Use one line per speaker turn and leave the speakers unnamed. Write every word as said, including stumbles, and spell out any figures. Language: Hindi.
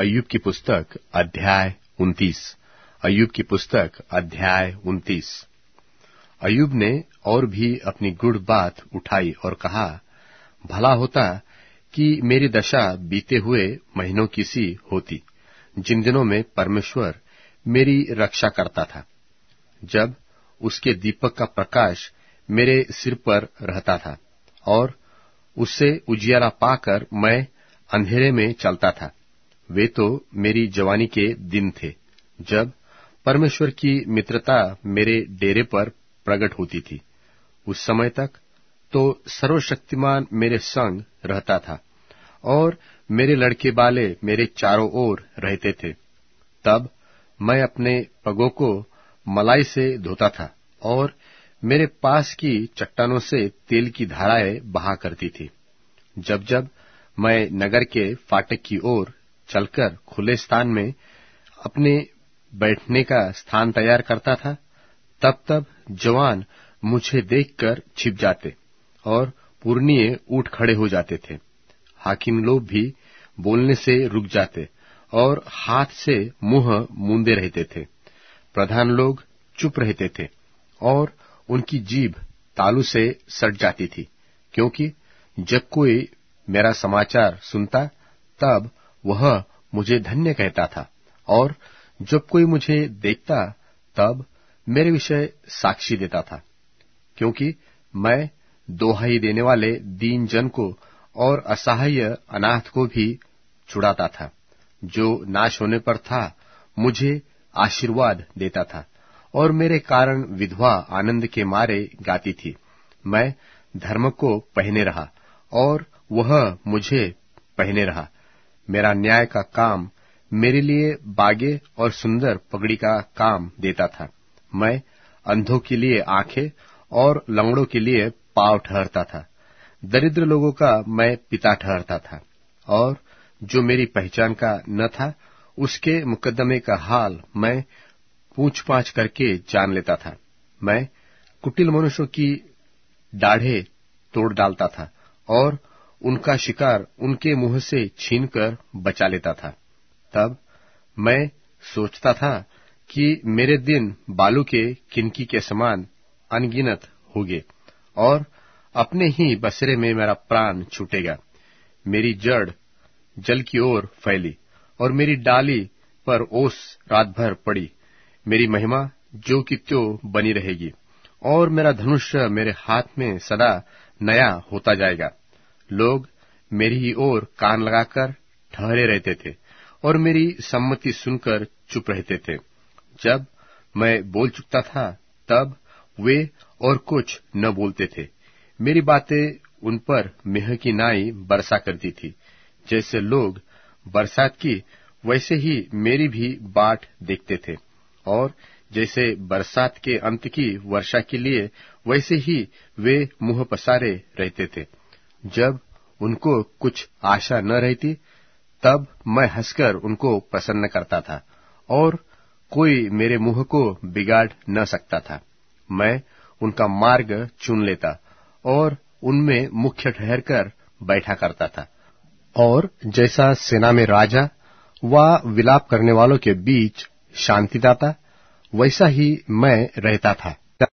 अय्यूब की पुस्तक अध्याय उनतीस। अय्यूब की पुस्तक अध्याय उनतीस। अय्यूब ने और भी अपनी गुड़ बात उठाई और कहा, भला होता कि मेरी दशा बीते हुए महीनों की सी होती, जिन दिनों में परमेश्वर मेरी रक्षा करता था, जब उसके दीपक का प्रकाश मेरे सिर पर रहता था और उससे उजियारा पाकर मैं अंधेरे में चलता था। वे तो मेरी जवानी के दिन थे, जब परमेश्वर की मित्रता मेरे डेरे पर प्रकट होती थी। उस समय तक तो सर्वशक्तिमान मेरे संग रहता था और मेरे लड़के बाले मेरे चारों ओर रहते थे। तब मैं अपने पगों को मलाई से धोता था और मेरे पास की चट्टानों से तेल की धाराएं बहा करती थी। जब जब मैं नगर के फाटक की ओर चलकर खुले स्थान में अपने बैठने का स्थान तैयार करता था, तब तब जवान मुझे देखकर छिप जाते और पुरनिये उठ खड़े हो जाते थे। हाकिम लोग भी बोलने से रुक जाते और हाथ से मुंह मूंदे रहते थे। प्रधान लोग चुप रहते थे और उनकी जीभ तालू से सट जाती थी, क्योंकि जब कोई मेरा समाचार सुनता तब वह मुझे धन्य कहता था, और जब कोई मुझे देखता तब मेरे विषय साक्षी देता था। क्योंकि मैं दोहाई देने वाले दीन जन को और असहाय अनाथ को भी छुड़ाता था। जो नाश होने पर था मुझे आशीर्वाद देता था, और मेरे कारण विधवा आनंद के मारे गाती थी। मैं धर्म को पहने रहा और वह मुझे पहने रहा। मेरा न्याय का काम मेरे लिए बागे और सुंदर पगड़ी का काम देता था। मैं अंधों के लिए आंखें और लंगड़ों के लिए पांव ठहरता था। दरिद्र लोगों का मैं पिता ठहरता था, और जो मेरी पहचान का न था उसके मुकदमे का हाल मैं पूछ पाछ करके जान लेता था। मैं कुटिल मनुष्यों की दाढ़ें तोड़ डालता था और उनका शिकार उनके मुंह से छीनकर बचा लेता था। तब मैं सोचता था कि मेरे दिन बालू के किनकी के समान अनगिनत होंगे और अपने ही बसरे में मेरा प्राण छूटेगा। मेरी जड़ जल की ओर फैली और मेरी डाली पर ओस रात भर पड़ी। मेरी महिमा जो की त्यों बनी रहेगी और मेरा धनुष मेरे हाथ में सदा नया होता जाएगा। लोग मेरी ही ओर कान लगाकर ठहरे रहते थे और मेरी सम्मति सुनकर चुप रहते थे। जब मैं बोल चुकता था तब वे और कुछ न बोलते थे। मेरी बातें उन पर मेह की नाई बरसा करती थी। जैसे लोग बरसात की, वैसे ही मेरी भी बाट देखते थे, और जैसे बरसात के अंत की वर्षा के लिए, वैसे ही वे मुंह पसारे रहते थे। जब उनको कुछ आशा न रहती तब मैं हंसकर उनको प्रसन्न करता था, और कोई मेरे मुंह को बिगाड़ न सकता था। मैं उनका मार्ग चुन लेता और उनमें मुख्य ठहरकर बैठा करता था। और जैसा सेना में राजा व विलाप करने वालों के बीच शांति दाता, वैसा ही मैं रहता था।